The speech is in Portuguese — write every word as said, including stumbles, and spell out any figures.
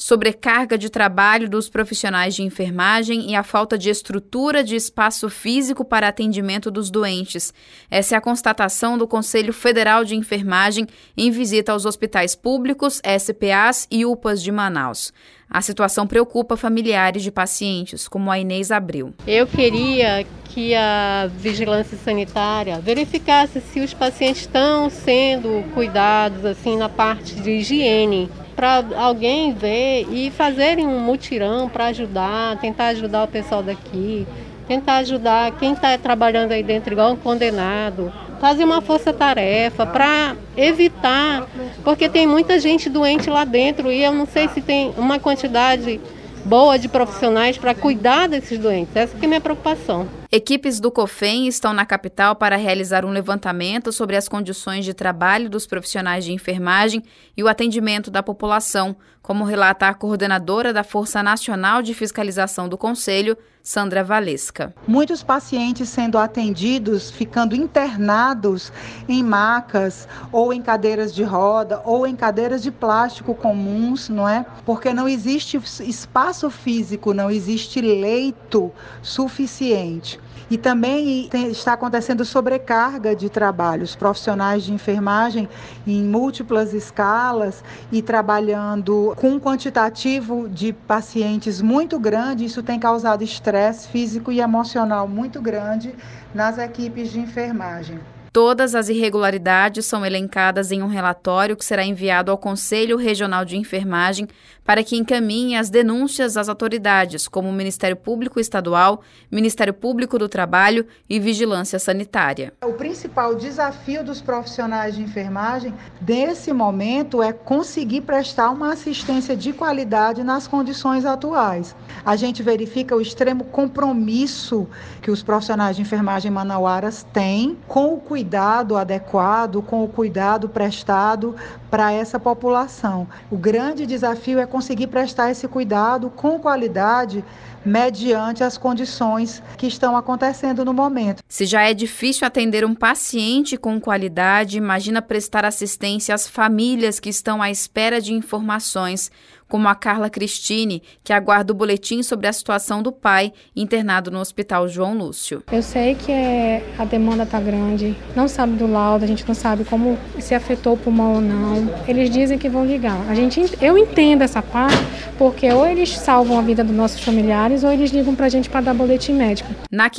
sobrecarga de trabalho dos profissionais de enfermagem e a falta de estrutura de espaço físico para atendimento dos doentes. Essa é a constatação do Conselho Federal de Enfermagem em visita aos hospitais públicos, S P As e U P As de Manaus. A situação preocupa familiares de pacientes, como a Inês Abreu. Eu queria que a vigilância sanitária verificasse se os pacientes estão sendo cuidados assim na parte de higiene, para alguém ver e fazerem um mutirão para ajudar, tentar ajudar o pessoal daqui, tentar ajudar quem está trabalhando aí dentro igual um condenado, fazer uma força-tarefa para evitar, porque tem muita gente doente lá dentro e eu não sei se tem uma quantidade boa de profissionais para cuidar desses doentes. Essa que é a minha preocupação. Equipes do COFEM estão na capital para realizar um levantamento sobre as condições de trabalho dos profissionais de enfermagem e o atendimento da população, como relata a coordenadora da Força Nacional de Fiscalização do Conselho, Sandra Valesca. Muitos pacientes sendo atendidos, ficando internados em macas ou em cadeiras de roda ou em cadeiras de plástico comuns, não é? Porque não existe espaço físico, não existe leito suficiente. E também tem, está acontecendo sobrecarga de trabalho. Os profissionais de enfermagem em múltiplas escalas e trabalhando com um quantitativo de pacientes muito grande, isso tem causado estresse físico e emocional muito grande nas equipes de enfermagem. Todas as irregularidades são elencadas em um relatório que será enviado ao Conselho Regional de Enfermagem para que encaminhe as denúncias às autoridades, como o Ministério Público Estadual, Ministério Público do Trabalho e Vigilância Sanitária. O principal desafio dos profissionais de enfermagem, nesse momento, é conseguir prestar uma assistência de qualidade nas condições atuais. A gente verifica o extremo compromisso que os profissionais de enfermagem manauaras têm com o cuidado adequado, com o cuidado prestado para essa população. O grande desafio é conseguir prestar esse cuidado com qualidade mediante as condições que estão acontecendo no momento. Se já é difícil atender um paciente com qualidade, imagina prestar assistência às famílias que estão à espera de informações, como a Carla Cristine, que aguarda o boletim sobre a situação do pai internado no Hospital João Lúcio. Eu sei que é, a demanda está grande, não sabe do laudo, a gente não sabe como se afetou o pulmão ou não. Eles dizem que vão ligar. A gente, eu entendo essa parte, porque ou eles salvam a vida dos nossos familiares ou eles ligam para a gente para dar boletim médico. Na